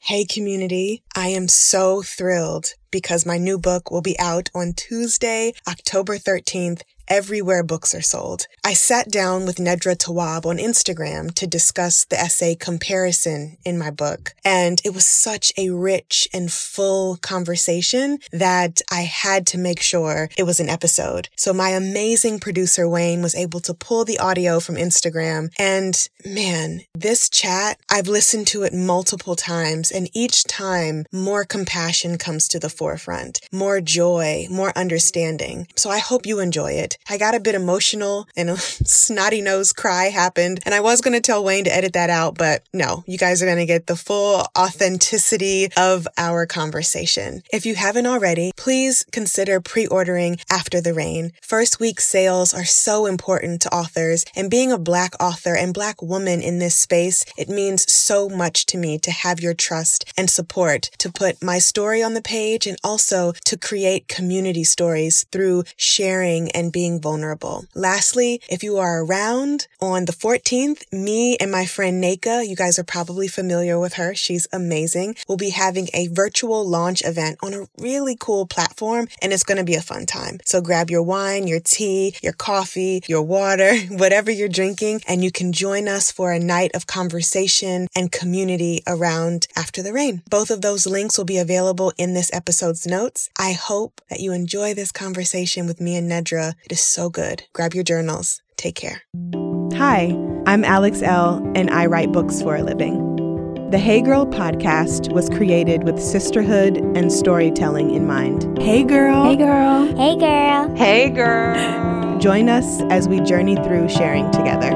Hey community, I am so thrilled because my new book will be out on Tuesday, October 13th, everywhere books are sold. I sat down with Nedra Tawwab on Instagram to discuss the essay Comparison in my book, and it was such a rich and full conversation that I had to make sure it was an episode. So my amazing producer Wayne was able to pull the audio from Instagram, and man, this chat, I've listened to it multiple times, and each time more compassion comes to the forefront, more joy, more understanding. So I hope you enjoy it. I got a bit emotional and a snotty nose cry happened, and I was going to tell Wayne to edit that out, but no, you guys are going to get the full authenticity of our conversation. If you haven't already, please consider pre-ordering After the Rain. First week sales are so important to authors, and being a Black author and Black woman in this space, it means so much to me to have your trust and support to put my story on the page and also to create community stories through sharing and being vulnerable. Lastly, if you are around on the 14th, me and my friend Naka, you guys are probably familiar with her, she's amazing, we'll be having a virtual launch event on a really cool platform, and it's going to be a fun time. So grab your wine, your tea, your coffee, your water, whatever you're drinking, and you can join us for a night of conversation and community around After the Rain. Both of those links will be available in this episode's notes. I hope that you enjoy this conversation with me and Nedra. It is so good. Grab your journals. Take care. Hi, I'm Alex L., and I write books for a living. The Hey Girl podcast was created with sisterhood and storytelling in mind. Hey girl. Hey girl. Hey girl. Hey girl. Join us as we journey through sharing together.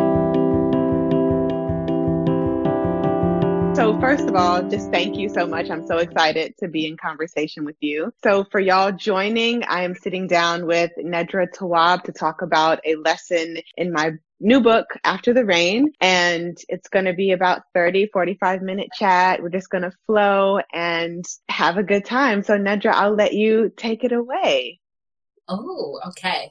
So first of all, just thank you so much. I'm so excited to be in conversation with you. So for y'all joining, I am sitting down with Nedra Tawwab to talk about a lesson in my new book, After the Rain. And it's going to be about 45-minute chat. We're just going to flow and have a good time. So Nedra, I'll let you take it away. Oh, okay.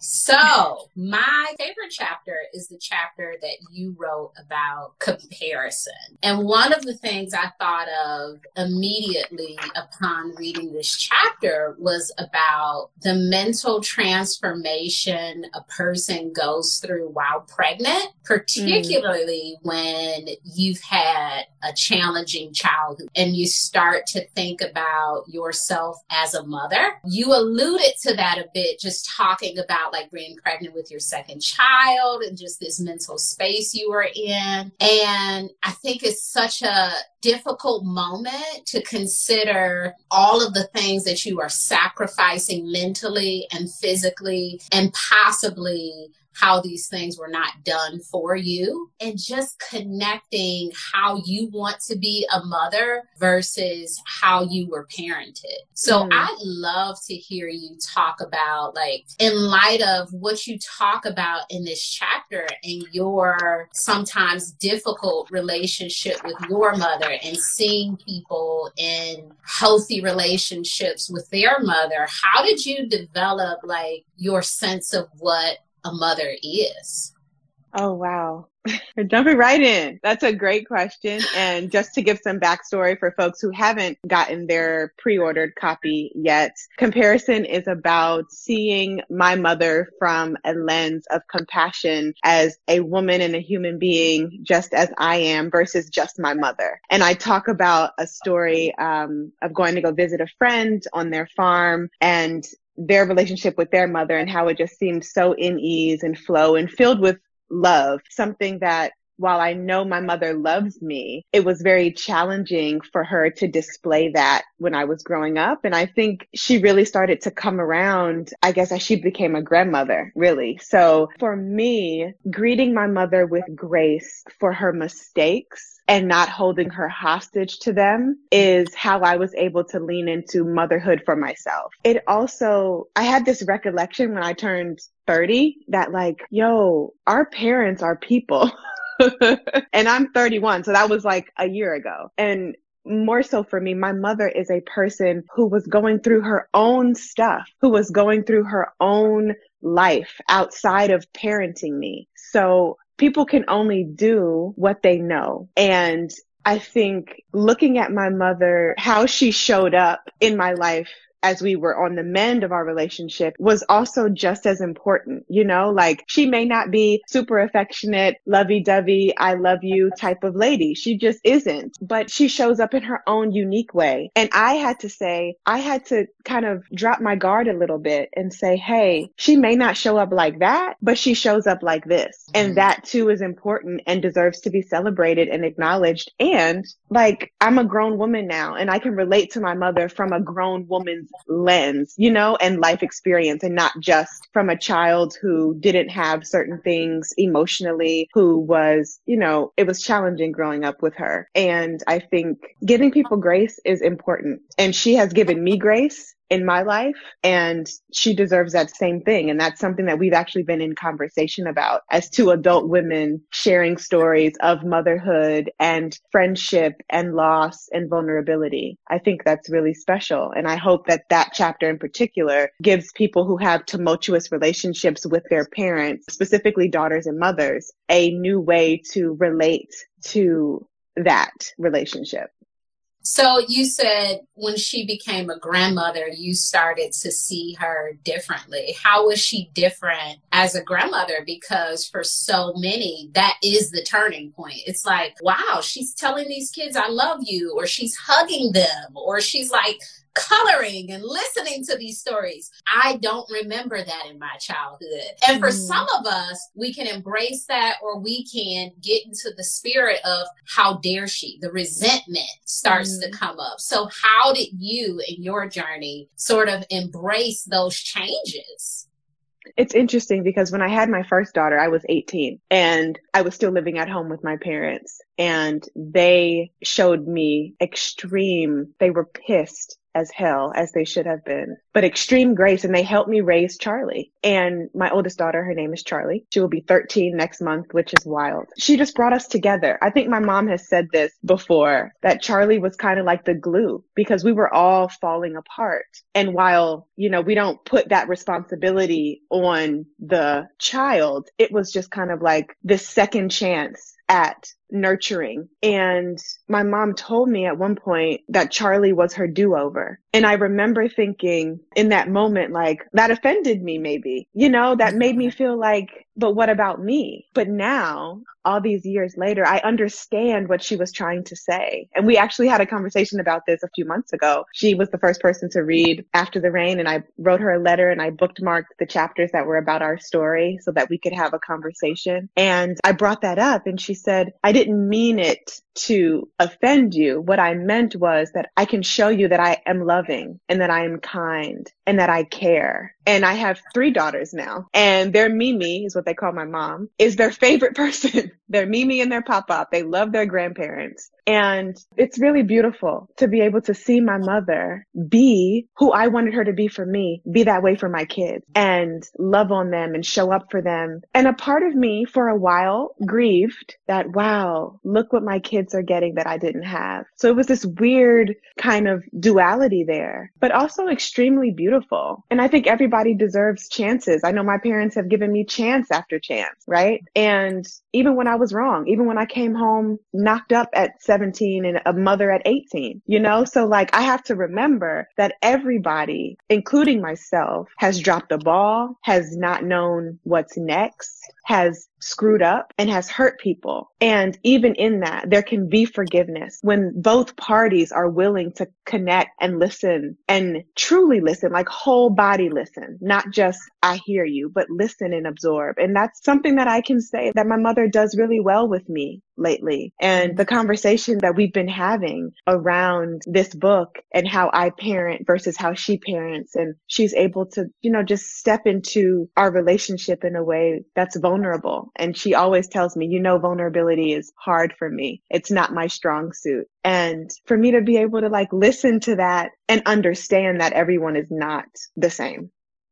So my favorite chapter is the chapter that you wrote about comparison. And one of the things I thought of immediately upon reading this chapter was about the mental transformation a person goes through while pregnant, particularly when you've had a challenging childhood and you start to think about yourself as a mother. You alluded to that a bit, just talking about like being pregnant with your second child and just this mental space you were in. And I think it's such a difficult moment to consider all of the things that you are sacrificing mentally and physically, and possibly how these things were not done for you, and just connecting how you want to be a mother versus how you were parented. So I'd love to hear you talk about, like, in light of what you talk about in this chapter and your sometimes difficult relationship with your mother and seeing people in healthy relationships with their mother, how did you develop like your sense of what a mother is? Oh, wow. We're jumping right in. That's a great question. And just to give some backstory for folks who haven't gotten their pre-ordered copy yet, Comparison is about seeing my mother from a lens of compassion as a woman and a human being, just as I am, versus just my mother. And I talk about a story of going to go visit a friend on their farm and their relationship with their mother and how it just seemed so in ease and flow and filled with love. Something that, while I know my mother loves me, it was very challenging for her to display that when I was growing up. And I think she really started to come around, I guess, as she became a grandmother, really. So for me, greeting my mother with grace for her mistakes and not holding her hostage to them is how I was able to lean into motherhood for myself. It also, I had this recollection when I turned 30 that, like, yo, our parents are people. And I'm 31, so that was like a year ago. And more so for me, my mother is a person who was going through her own stuff, who was going through her own life outside of parenting me. So people can only do what they know. And I think looking at my mother, how she showed up in my life as we were on the mend of our relationship was also just as important. You know, like she may not be super affectionate, lovey-dovey, I love you type of lady. She just isn't, but she shows up in her own unique way. And I had to kind of drop my guard a little bit and say, hey, she may not show up like that, but she shows up like this. And that too is important and deserves to be celebrated and acknowledged. And like, I'm a grown woman now and I can relate to my mother from a grown woman's lens, you know, and life experience, and not just from a child who didn't have certain things emotionally, who was, you know, it was challenging growing up with her. And I think giving people grace is important. And she has given me grace in my life, and she deserves that same thing. And that's something that we've actually been in conversation about as two adult women sharing stories of motherhood and friendship and loss and vulnerability. I think that's really special. And I hope that that chapter in particular gives people who have tumultuous relationships with their parents, specifically daughters and mothers, a new way to relate to that relationship. So you said when she became a grandmother, you started to see her differently. How was she different as a grandmother? Because for so many, that is the turning point. It's like, wow, she's telling these kids, I love you, or she's hugging them, or she's like coloring and listening to these stories. I don't remember that in my childhood. And for some of us, we can embrace that, or we can get into the spirit of how dare she? The resentment starts to come up. So how did you in your journey sort of embrace those changes? It's interesting because when I had my first daughter, I was 18 and I was still living at home with my parents, and they showed me they were pissed as hell, as they should have been, but extreme grace. And they helped me raise Charlie. And my oldest daughter, her name is Charlie. She will be 13 next month, which is wild. She just brought us together. I think my mom has said this before, that Charlie was kind of like the glue because we were all falling apart. And while, you know, we don't put that responsibility on the child, it was just kind of like this second chance at nurturing. And my mom told me at one point that Charlie was her do-over. And I remember thinking in that moment, like, that offended me maybe, you know, that made me feel like, but what about me? But now, all these years later, I understand what she was trying to say. And we actually had a conversation about this a few months ago. She was the first person to read After the Rain, and I wrote her a letter and I bookmarked the chapters that were about our story so that we could have a conversation. And I brought that up and she said, I didn't mean it to offend you. What I meant was that I can show you that I am loving and that I am kind and that I care. And I have 3 daughters now, and their Mimi, is what they call my mom, is their favorite person. They're Mimi and their Papa. They love their grandparents. And it's really beautiful to be able to see my mother be who I wanted her to be for me, be that way for my kids, and love on them and show up for them. And a part of me for a while grieved that, wow, look what my kids are getting that I didn't have. So it was this weird kind of duality there, but also extremely beautiful. And I think everybody deserves chances. I know my parents have given me chance after chance, right? And even when I was wrong, even when I came home knocked up at 17 and a mother at 18, you know? So like, I have to remember that everybody, including myself, has dropped the ball, has not known what's next, has screwed up, and has hurt people. And even in that, there can be forgiveness when both parties are willing to connect and listen, and truly listen, like whole body listen, not just I hear you, but listen and absorb. And that's something that I can say that my mother does really well with me lately. And the conversation that we've been having around this book and how I parent versus how she parents, and she's able to, you know, just step into our relationship in a way that's vulnerable. And she always tells me, you know, vulnerability is hard for me. It's not my strong suit. And for me to be able to like listen to that and understand that everyone is not the same.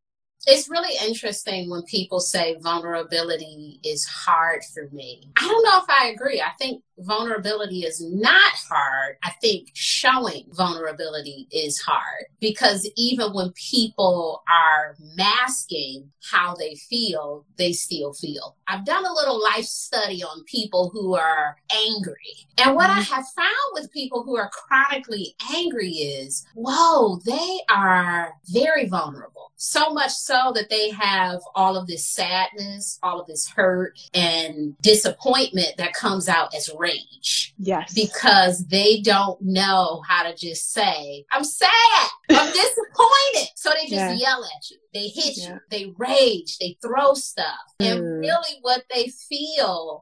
It's really interesting when people say vulnerability is hard for me. I don't know if I agree. I think vulnerability is not hard. I think showing vulnerability is hard, because even when people are masking how they feel, they still feel. I've done a little life study on people who are angry. And what I have found with people who are chronically angry is, whoa, they are very vulnerable. So much so that they have all of this sadness, all of this hurt and disappointment that comes out as rage. Yes. Because they don't know how to just say, I'm sad, I'm disappointed. So they just yell at you. They hit you, they rage, they throw stuff. And really what they feel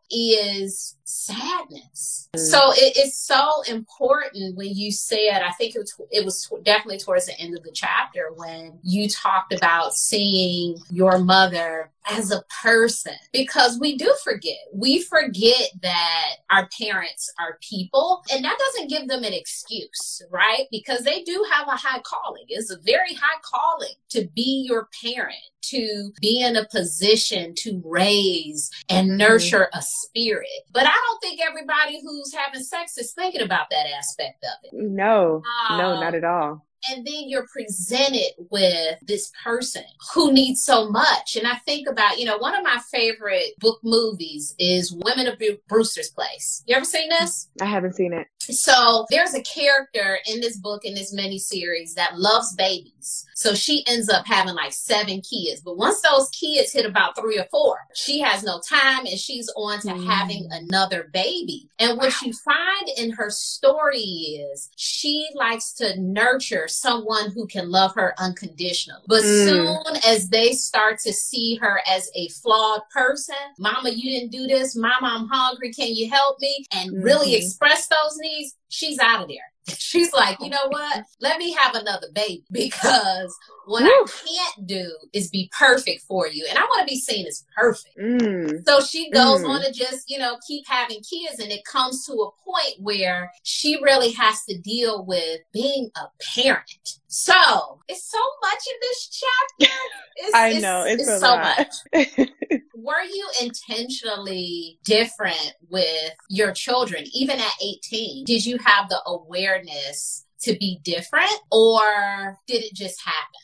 is sadness. So it's so important when you said, I think it was definitely towards the end of the chapter when you talked about seeing your mother as a person, because we do forget. We forget that our parents are people, and that doesn't give them an excuse, right? Because they do have a high calling. It's a very high calling to be your parent, to be in a position to raise and nurture a spirit. But I don't think everybody who's having sex is thinking about that aspect of it. No, not at all. And then you're presented with this person who needs so much. And I think about, one of my favorite book movies is Women of Brewster's Place. You ever seen this? I haven't seen it. So there's a character in this book, in this miniseries, that loves babies. So she ends up having like 7 kids. But once those kids hit about 3 or 4, she has no time and she's on to having another baby. And what you find in her story is she likes to nurture someone who can love her unconditionally. But soon as they start to see her as a flawed person, Mama, you didn't do this. Mama, I'm hungry. Can you help me? And really express those needs, she's out of there. She's like, you know what? Let me have another baby, because what I can't do is be perfect for you. And I want to be seen as perfect. So she goes on to just, keep having kids. And it comes to a point where she really has to deal with being a parent. So it's so much in this chapter. I know. It's a so lot. much. Were you intentionally different with your children, even at 18? Did you have the awareness to be different, or did it just happen?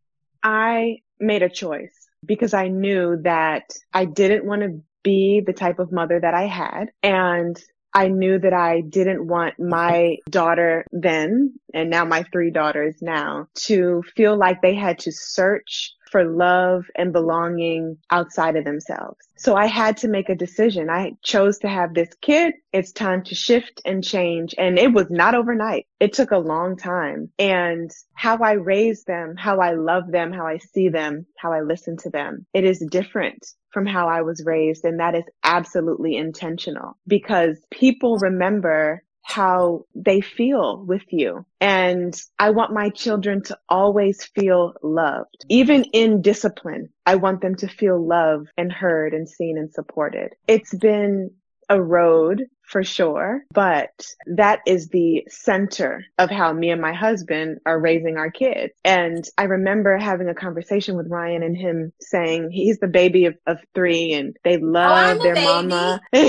I made a choice because I knew that I didn't want to be the type of mother that I had. And I knew that I didn't want my daughter then, and now my 3 daughters now, to feel like they had to search for love and belonging outside of themselves. So I had to make a decision. I chose to have this kid. It's time to shift and change. And it was not overnight. It took a long time. And how I raise them, how I love them, how I see them, how I listen to them, it is different from how I was raised. And that is absolutely intentional, because people remember how they feel with you. And I want my children to always feel loved. Even in discipline, I want them to feel loved and heard and seen and supported. It's been a road for sure, but that is the center of how me and my husband are raising our kids. And I remember having a conversation with Ryan and him saying he's the baby of 3 and they love their mama. I'm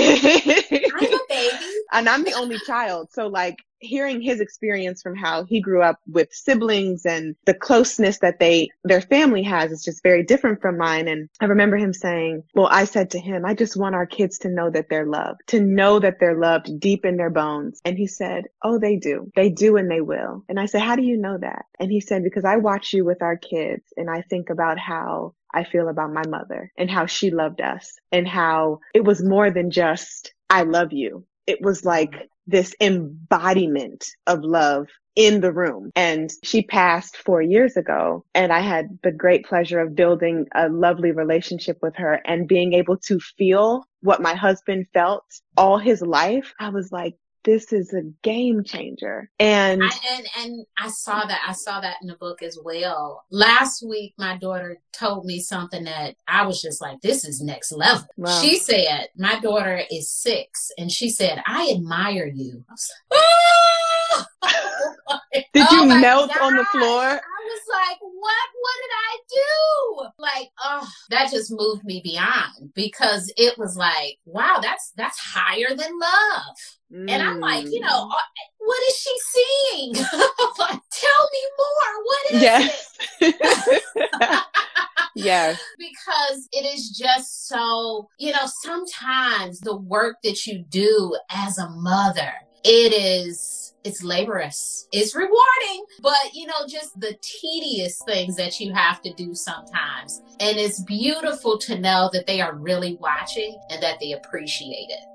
a baby. And I'm the only child. So like hearing his experience from how he grew up with siblings and the closeness that their family has is just very different from mine. And I remember him saying, well, I said to him, I just want our kids to know that they're loved, to know that they're loved deep in their bones. And he said, oh, they do. They do and they will. And I said, how do you know that? And he said, because I watch you with our kids and I think about how I feel about my mother and how she loved us and how it was more than just, I love you. It was like this embodiment of love in the room. And she passed 4 years ago. And I had the great pleasure of building a lovely relationship with her and being able to feel what my husband felt all his life. I was like, this is a game changer. And I saw that in the book as well. Last week, my daughter told me something that I was just like, this is next level. Wow. She said, my daughter is 6, and she said, I admire you. I was like, oh! Did you melt on the floor? I was like, what did I do? like, oh, that just moved me beyond, because it was like, wow, that's higher than love. And I'm like, what is she seeing? Like, tell me more. What is it? Yes. Because it is just so, sometimes the work that you do as a mother, it's laborious. It's rewarding, but just the tedious things that you have to do sometimes. And it's beautiful to know that they are really watching and that they appreciate it.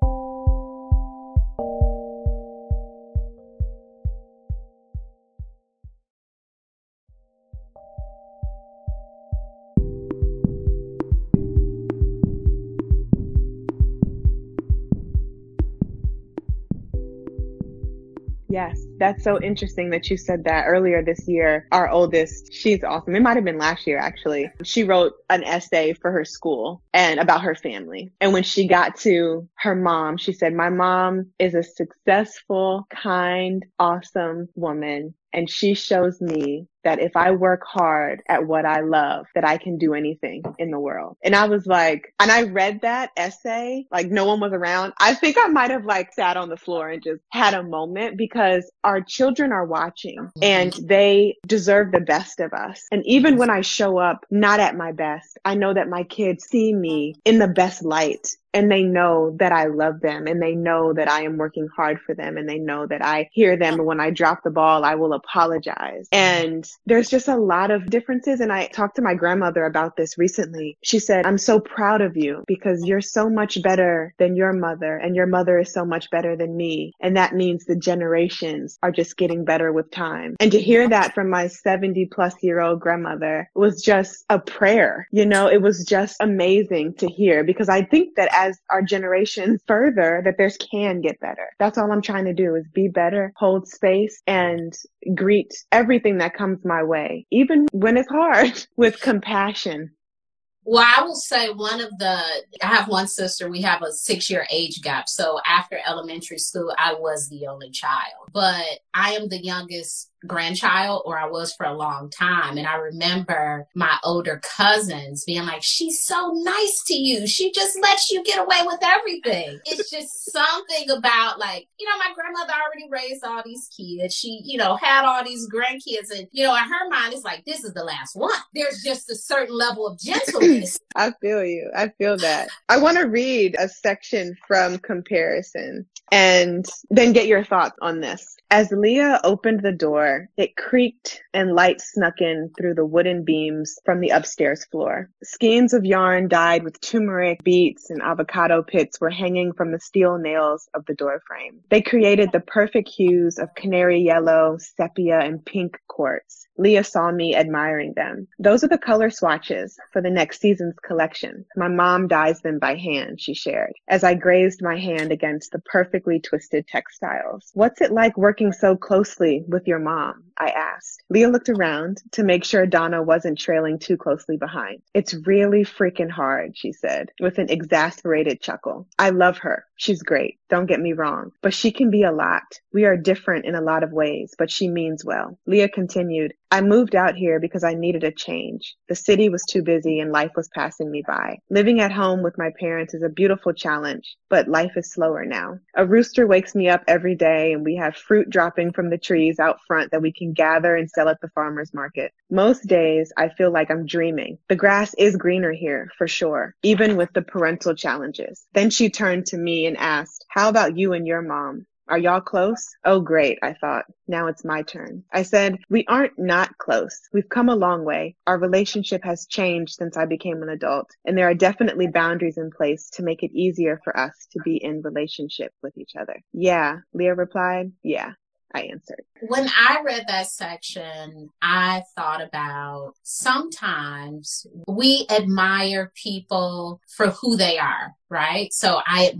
Yes, that's so interesting that you said that. Earlier this year. Our oldest, she's awesome. It might have been last year, actually. She wrote an essay for her school and about her family. And when she got to her mom, she said, "My mom is a successful, kind, awesome woman. And she shows me that if I work hard at what I love, that I can do anything in the world." And I was like, and I read that essay, like no one was around. I think I might have like sat on the floor and just had a moment, because our children are watching and they deserve the best of us. And even when I show up not at my best, I know that my kids see me in the best light. And they know that I love them, and they know that I am working hard for them, and they know that I hear them. And when I drop the ball, I will apologize. And there's just a lot of differences. And I talked to my grandmother about this recently. She said, "I'm so proud of you because you're so much better than your mother, and your mother is so much better than me. And that means the generations are just getting better with time." And to hear that from my 70-plus-year-old grandmother was just a prayer. It was just amazing to hear, because I think that as our generation further, that theirs can get better. That's all I'm trying to do, is be better, hold space, and greet everything that comes my way, even when it's hard, with compassion. Well, I will say I have one sister, we have a 6-year age gap. So after elementary school, I was the only child, but I am the youngest grandchild, or I was for a long time. And I remember my older cousins being like, "She's so nice to you. She just lets you get away with everything." It's just something about like, my grandmother already raised all these kids. She, had all these grandkids, and, in her mind, it's like, this is the last one. There's just a certain level of gentleness. I feel you. I feel that. I want to read a section from Comparison and then get your thoughts on this. As Leah opened the door, it creaked and light snuck in through the wooden beams from the upstairs floor. Skeins of yarn dyed with turmeric, beets, and avocado pits were hanging from the steel nails of the door frame. They created the perfect hues of canary yellow, sepia, and pink quartz. Leah saw me admiring them. "Those are the color swatches for the next season's collection. My mom dyes them by hand," she shared, as I grazed my hand against the perfectly twisted textiles. "What's it like working so closely with your mom?" I asked. Leah looked around to make sure Donna wasn't trailing too closely behind. "It's really freaking hard," she said, with an exasperated chuckle. "I love her. She's great. Don't get me wrong. But she can be a lot. We are different in a lot of ways, but she means well." Leah continued, "I moved out here because I needed a change. The city was too busy and life was passing me by. Living at home with my parents is a beautiful challenge, but life is slower now. A rooster wakes me up every day, and we have fruit dropping from the trees out front that we can gather and sell at the farmer's market. Most days I feel like I'm dreaming. The grass is greener here, for sure, even with the parental challenges." Then she turned to me and asked, "How about you and your mom? Are y'all close?" Oh, great, I thought. Now it's my turn. I said, "We aren't not close. We've come a long way. Our relationship has changed since I became an adult, and there are definitely boundaries in place to make it easier for us to be in relationship with each other." "Yeah," Leah replied. "Yeah," I answered. When I read that section, I thought about sometimes we admire people for who they are, right? So I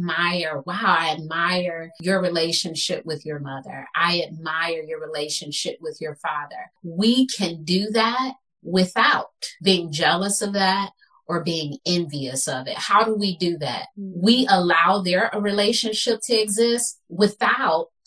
admire your relationship with your mother. I admire your relationship with your father. We can do that without being jealous of that or being envious of it. How do we do that? We allow their relationship to exist without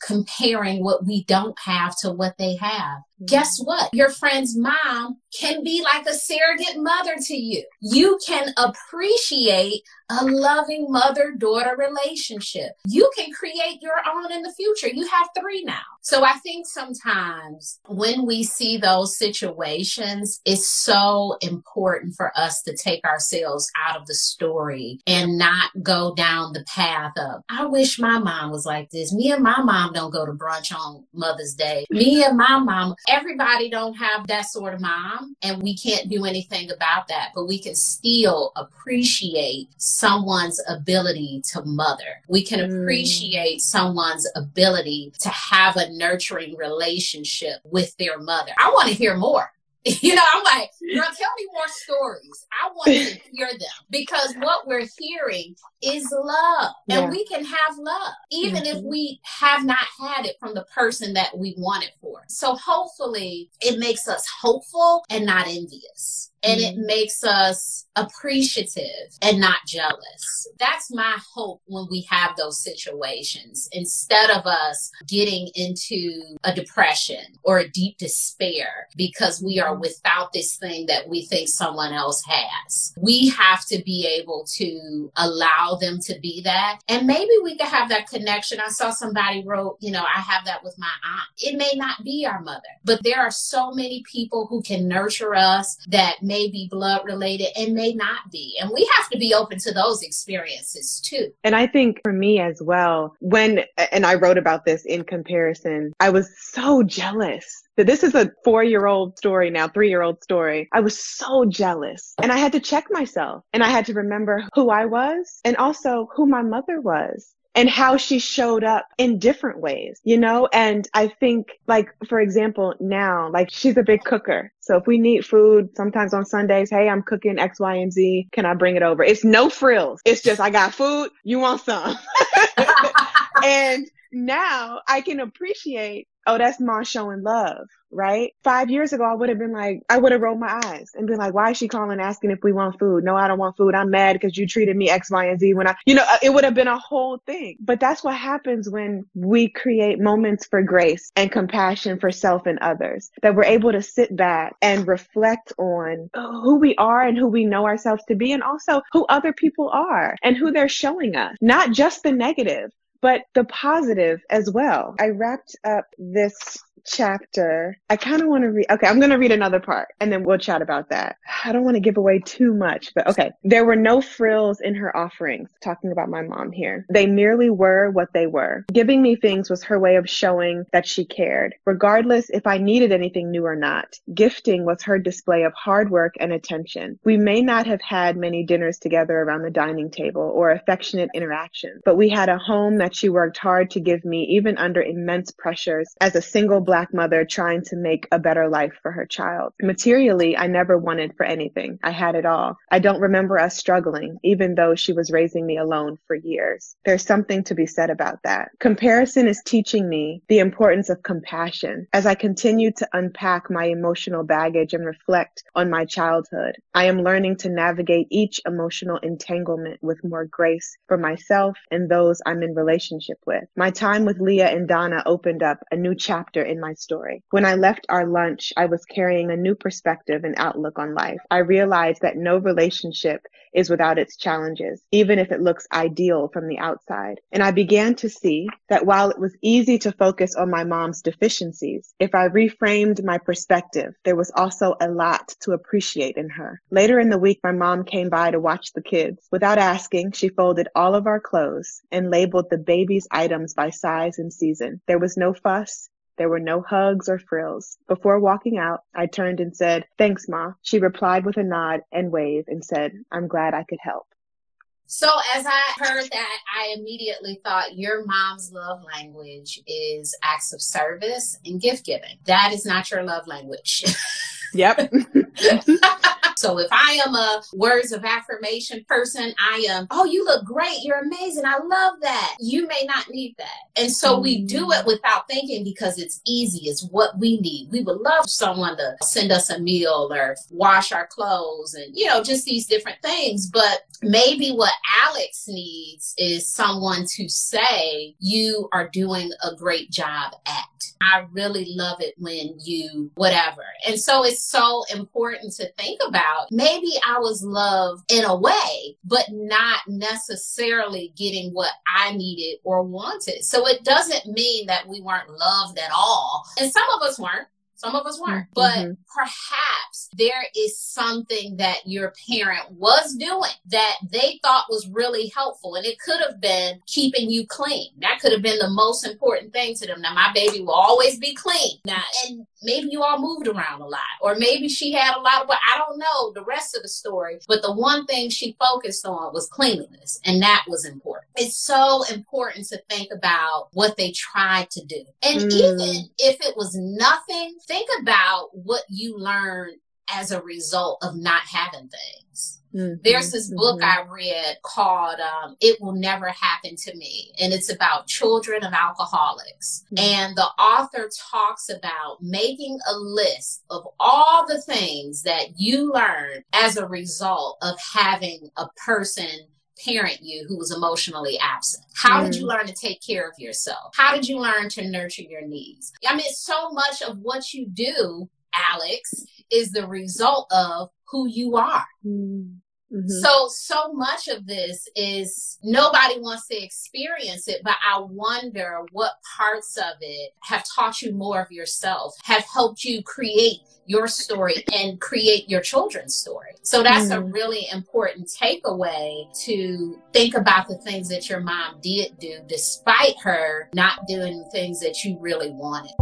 comparing what we don't have to what they have. Guess what? Your friend's mom can be like a surrogate mother to you. You can appreciate a loving mother-daughter relationship. You can create your own in the future. You have 3 now. So I think sometimes when we see those situations, it's so important for us to take ourselves out of the story and not go down the path of, I wish my mom was like this. Me and my mom don't go to brunch on Mother's Day. Me and my mom, everybody don't have that sort of mom, and we can't do anything about that, but we can still appreciate someone's ability to mother. We can appreciate someone's ability to have a nurturing relationship with their mother. I want to hear more. I'm like, girl, tell me more stories. I want to hear them, because what we're hearing is love, and we can have love even if we have not had it from the person that we want it for. So hopefully it makes us hopeful and not envious. And it makes us appreciative and not jealous. That's my hope when we have those situations. Instead of us getting into a depression or a deep despair because we are without this thing that we think someone else has. We have to be able to allow them to be that. And maybe we could have that connection. I saw somebody wrote, I have that with my aunt. It may not be our mother, but there are so many people who can nurture us that may be blood related and may not be. And we have to be open to those experiences too. And I think for me as well, and I wrote about this in Comparison, I was so jealous. This is a 4-year-old story now, 3-year-old story. I was so jealous, and I had to check myself, and I had to remember who I was and also who my mother was, and how she showed up in different ways, And I think, like, for example, now, like, she's a big cooker. So if we need food, sometimes on Sundays, hey, I'm cooking X, Y, and Z. Can I bring it over? It's no frills. It's just, I got food. You want some? And now I can appreciate, oh, that's mom showing love, right? 5 years ago, I would have rolled my eyes and been like, why is she calling asking if we want food? No, I don't want food. I'm mad because you treated me X, Y, and Z when it would have been a whole thing. But that's what happens when we create moments for grace and compassion for self and others, that we're able to sit back and reflect on who we are and who we know ourselves to be, and also who other people are and who they're showing us, not just the negative, but the positive as well. I wrapped up this chapter. I kind of want to read. Okay, I'm going to read another part and then we'll chat about that. I don't want to give away too much, but okay. There were no frills in her offerings. Talking about my mom here. They merely were what they were. Giving me things was her way of showing that she cared, regardless if I needed anything new or not. Gifting was her display of hard work and attention. We may not have had many dinners together around the dining table or affectionate interaction, but we had a home that she worked hard to give me, even under immense pressures as a single Black mother trying to make a better life for her child. Materially, I never wanted for anything. I had it all. I don't remember us struggling, even though she was raising me alone for years. There's something to be said about that. Comparison is teaching me the importance of compassion. As I continue to unpack my emotional baggage and reflect on my childhood, I am learning to navigate each emotional entanglement with more grace for myself and those I'm in relationship with. My time with Leah and Donna opened up a new chapter in my story. When I left our lunch, I was carrying a new perspective and outlook on life. I realized that no relationship is without its challenges, even if it looks ideal from the outside. And I began to see that while it was easy to focus on my mom's deficiencies, if I reframed my perspective, there was also a lot to appreciate in her. Later in the week, my mom came by to watch the kids. Without asking, she folded all of our clothes and labeled the baby's items by size and season. There was no fuss. There were no hugs or frills. Before walking out, I turned and said, "Thanks, Ma." She replied with a nod and wave and said, "I'm glad I could help." So as I heard that, I immediately thought your mom's love language is acts of service and gift giving. That is not your love language. Yep. So if I am a words of affirmation person, I am, oh, you look great. You're amazing. I love that. You may not need that. And so we do it without thinking because it's easy. It's what we need. We would love someone to send us a meal or wash our clothes and, just these different things. But maybe what Alex needs is someone to say, you are doing a great job at. I really love it when you whatever. And so it's so important to think about, maybe I was loved in a way, but not necessarily getting what I needed or wanted. So it doesn't mean that we weren't loved at all. And some of us weren't. Some of us weren't, but perhaps there is something that your parent was doing that they thought was really helpful. And it could have been keeping you clean. That could have been the most important thing to them. Now, my baby will always be clean. Now, and maybe you all moved around a lot, or maybe she had a lot of, I don't know the rest of the story, but the one thing she focused on was cleanliness. And that was important. It's so important to think about what they tried to do. And even if it was nothing, think about what you learned as a result of not having things. There's this book I read called It Will Never Happen to Me. And it's about children of alcoholics. And the author talks about making a list of all the things that you learned as a result of having a person parent you who was emotionally absent. How did you learn to take care of yourself? How did you learn to nurture your needs? I mean, so much of what you do, Alex, is the result of who you are. So much of this is nobody wants to experience it, but I wonder what parts of it have taught you more of yourself, have helped you create your story and create your children's story. So that's a really important takeaway, to think about the things that your mom did do despite her not doing things that you really wanted.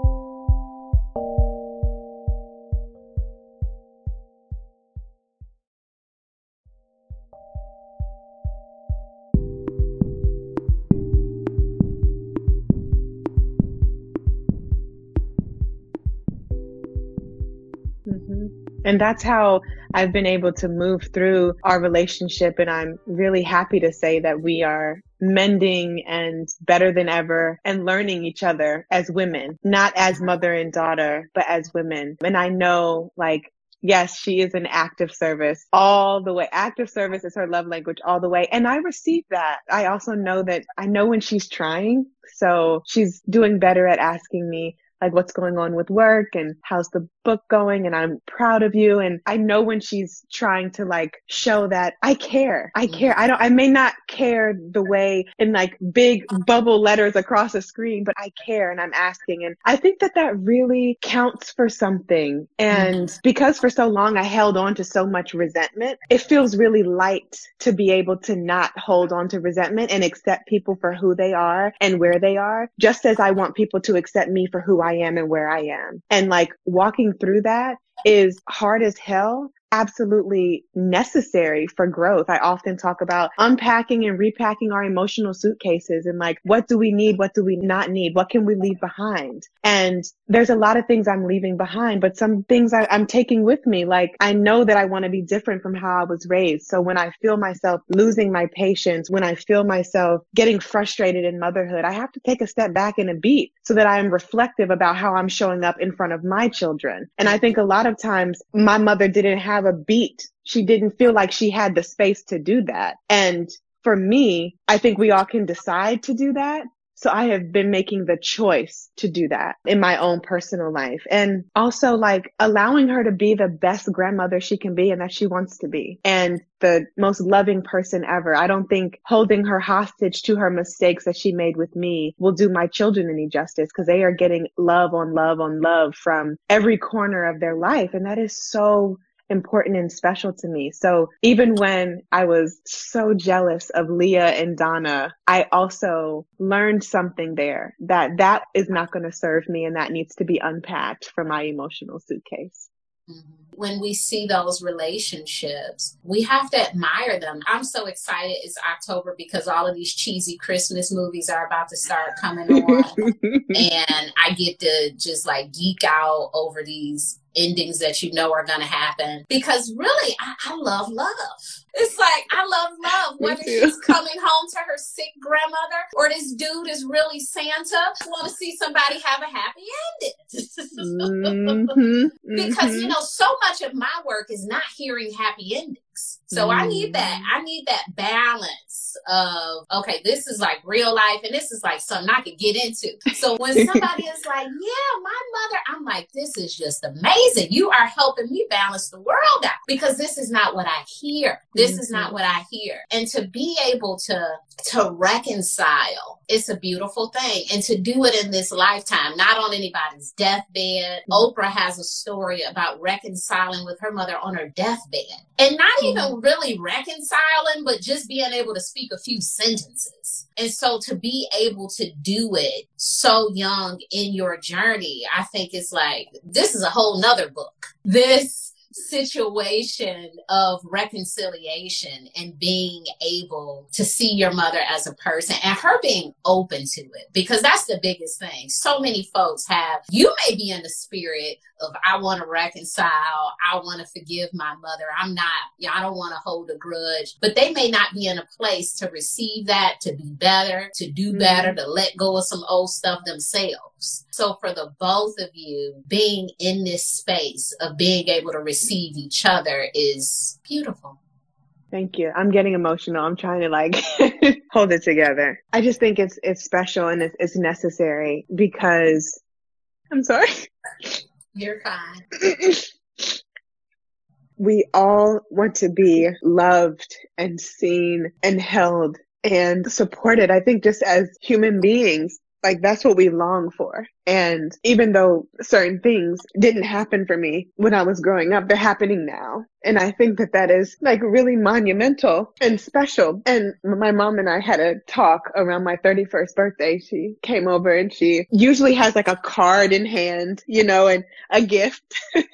And that's how I've been able to move through our relationship. And I'm really happy to say that we are mending and better than ever and learning each other as women, not as mother and daughter, but as women. And I know, yes, she is an active service all the way. Active service is her love language all the way. And I receive that. I also know that I know when she's trying. So she's doing better at asking me, what's going on with work and how's the book going, and I'm proud of you. And I know when she's trying to show that I care. I may not care the way in big bubble letters across a screen, but I care and I'm asking. And I think that really counts for something. And because for so long I held on to so much resentment, it feels really light to be able to not hold on to resentment and accept people for who they are and where they are, just as I want people to accept me for who I am and where I am. And walking through that is hard as hell, absolutely necessary for growth. I often talk about unpacking and repacking our emotional suitcases and what do we need? What do we not need? What can we leave behind? And there's a lot of things I'm leaving behind, but some things I'm taking with me. I know that I want to be different from how I was raised. So when I feel myself losing my patience, when I feel myself getting frustrated in motherhood, I have to take a step back and a beat so that I am reflective about how I'm showing up in front of my children. And I think a lot of times my mother didn't have a beat. She didn't feel like she had the space to do that. And for me, I think we all can decide to do that. So I have been making the choice to do that in my own personal life. And also allowing her to be the best grandmother she can be and that she wants to be. And the most loving person ever. I don't think holding her hostage to her mistakes that she made with me will do my children any justice, because they are getting love on love on love from every corner of their life. And that is so important and special to me. So even when I was so jealous of Leah and Donna, I also learned something there that is not going to serve me, and that needs to be unpacked from my emotional suitcase. When we see those relationships, we have to admire them. I'm so excited it's October because all of these cheesy Christmas movies are about to start coming on. And I get to just geek out over these endings that you know are going to happen. Because really, I love love. It's like, I love love, whether she's coming home to her sick grandmother or this dude is really Santa. I want to see somebody have a happy ending. Because, you know, so much of my work is not hearing happy endings. So I need that balance of, okay, this is like real life and this is like something I could get into. So when somebody is like, yeah, my mother, I'm like, this is just amazing. You are helping me balance the world out, because this is not what I hear. This is not what I hear. And to be able to reconcile, it's a beautiful thing. And to do it in this lifetime, not on anybody's deathbed. Oprah has a story about reconciling with her mother on her deathbed. And not even really reconciling, but just being able to speak a few sentences. And so to be able to do it so young in your journey, I think it's like, this is a whole nother book. This situation of reconciliation and being able to see your mother as a person and her being open to it, because that's the biggest thing. So many folks you may be in the spirit of, I want to reconcile, I want to forgive my mother, I don't want to hold a grudge, but they may not be in a place to receive that, to be better, to do better, to let go of some old stuff themselves. So for the both of you, being in this space of being able to receive each other is beautiful. Thank you. I'm getting emotional. I'm trying to hold it together. I just think it's special and it's necessary because I'm sorry. You're fine. We all want to be loved and seen and held and supported. I think just as human beings, that's what we long for. And even though certain things didn't happen for me when I was growing up, they're happening now. And I think that is really monumental and special. And my mom and I had a talk around my 31st birthday. She came over and she usually has a card in hand, and a gift.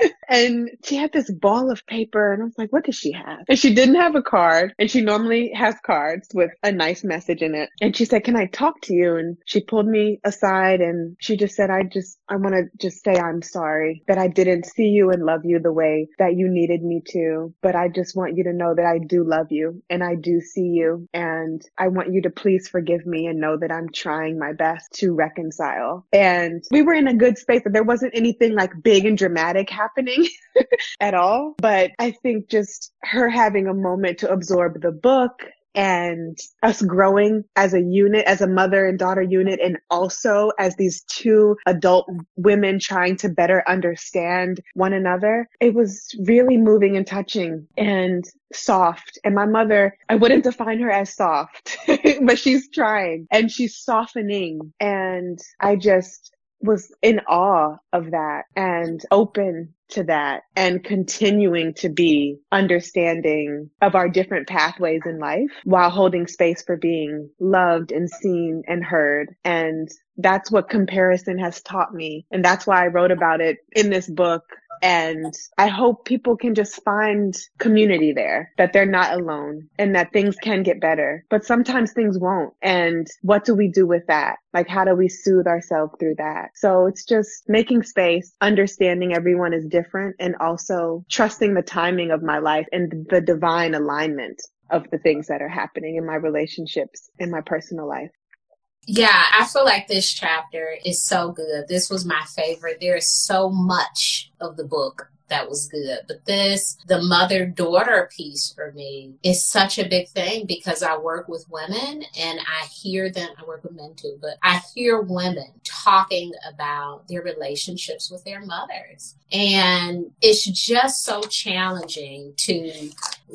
And she had this ball of paper and I was like, what does she have? And she didn't have a card, and she normally has cards with a nice message in it. And she said, can I talk to you? And she pulled me aside and she just said, I want to just say I'm sorry that I didn't see you and love you the way that you needed me to. But I just want you to know that I do love you and I do see you. And I want you to please forgive me and know that I'm trying my best to reconcile. And we were in a good space, but there wasn't anything big and dramatic happening at all. But I think just her having a moment to absorb the book and us growing as a unit, as a mother and daughter unit, and also as these two adult women trying to better understand one another. It was really moving and touching and soft. And my mother, I wouldn't define her as soft, but she's trying and she's softening. And I just was in awe of that and open to that and continuing to be understanding of our different pathways in life while holding space for being loved and seen and heard. And that's what comparison has taught me. And that's why I wrote about it in this book. And I hope people can just find community there, that they're not alone and that things can get better. But sometimes things won't. And what do we do with that? How do we soothe ourselves through that? So it's just making space, understanding everyone is different, and also trusting the timing of my life and the divine alignment of the things that are happening in my relationships, in my personal life. Yeah, I feel like this chapter is so good. This was my favorite. There is so much of the book that was good. But the mother-daughter piece for me is such a big thing because I work with women and I hear them, I work with men too, but I hear women talking about their relationships with their mothers. And it's just so challenging to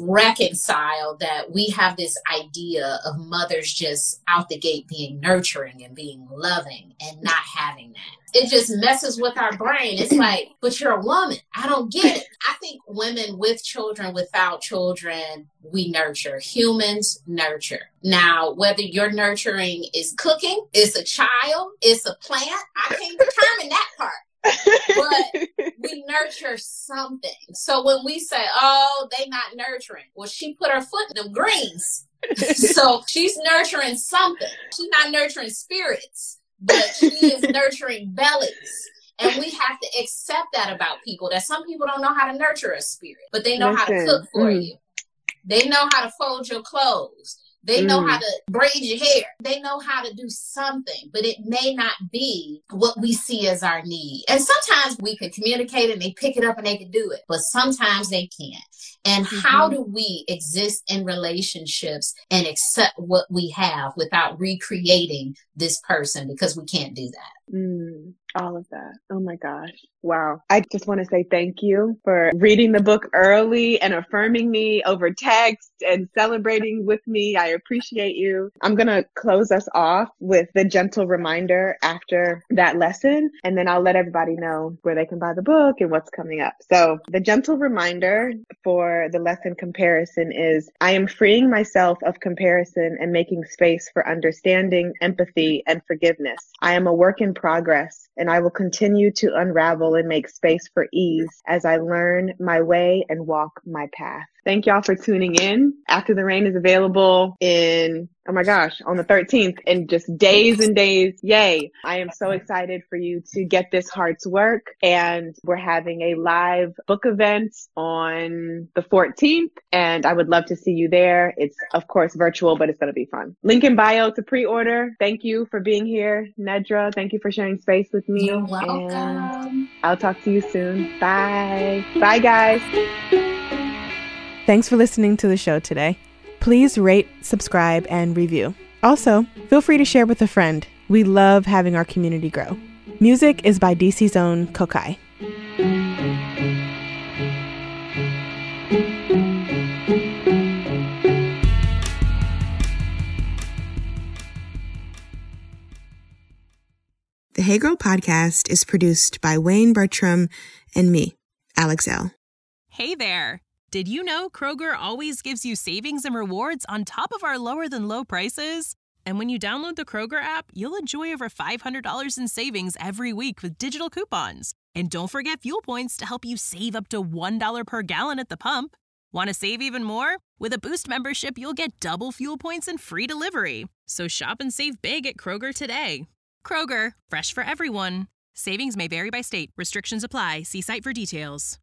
reconcile that we have this idea of mothers just out the gate being nurturing and being loving and not having that. It just messes with our brain. It's like, but you're a woman. I don't get it. I think women with children, without children, we nurture. Humans nurture. Now, whether your nurturing is cooking, it's a child, it's a plant, I can't determine that part. But we nurture something. So when we say, oh, they not nurturing, well, she put her foot in them greens. So she's nurturing something. She's not nurturing spirits, but she is nurturing bellies. And we have to accept that about people, that some people don't know how to nurture a spirit, but they know how to cook for you. They know how to fold your clothes. They know how to braid your hair. They know how to do something, but it may not be what we see as our need. And sometimes we can communicate and they pick it up and they can do it, but sometimes they can't. And how do we exist in relationships and accept what we have without recreating this person, because we can't do that? All of that. Oh my gosh. Wow. I just want to say thank you for reading the book early and affirming me over text and celebrating with me. I appreciate you. I'm going to close us off with the gentle reminder after that lesson, and then I'll let everybody know where they can buy the book and what's coming up. So the gentle reminder for the lesson comparison is, I am freeing myself of comparison and making space for understanding, empathy, and forgiveness. I am a work in progress, and I will continue to unravel and make space for ease as I learn my way and walk my path. Thank y'all for tuning in. After the Rain is available on the 13th, in just days and days. Yay. I am so excited for you to get this heart's work. And we're having a live book event on the 14th. And I would love to see you there. It's of course virtual, but it's going to be fun. Link in bio to pre-order. Thank you for being here, Nedra. Thank you for sharing space with me. You're welcome. And I'll talk to you soon. Bye. Bye, guys. Thanks for listening to the show today. Please rate, subscribe, and review. Also, feel free to share with a friend. We love having our community grow. Music is by DC's own Kokai. The Hey Girl podcast is produced by Wayne Bertram and me, Alex L. Hey there. Did you know Kroger always gives you savings and rewards on top of our lower than low prices? And when you download the Kroger app, you'll enjoy over $500 in savings every week with digital coupons. And don't forget fuel points to help you save up to $1 per gallon at the pump. Want to save even more? With a Boost membership, you'll get double fuel points and free delivery. So shop and save big at Kroger today. Kroger, fresh for everyone. Savings may vary by state. Restrictions apply. See site for details.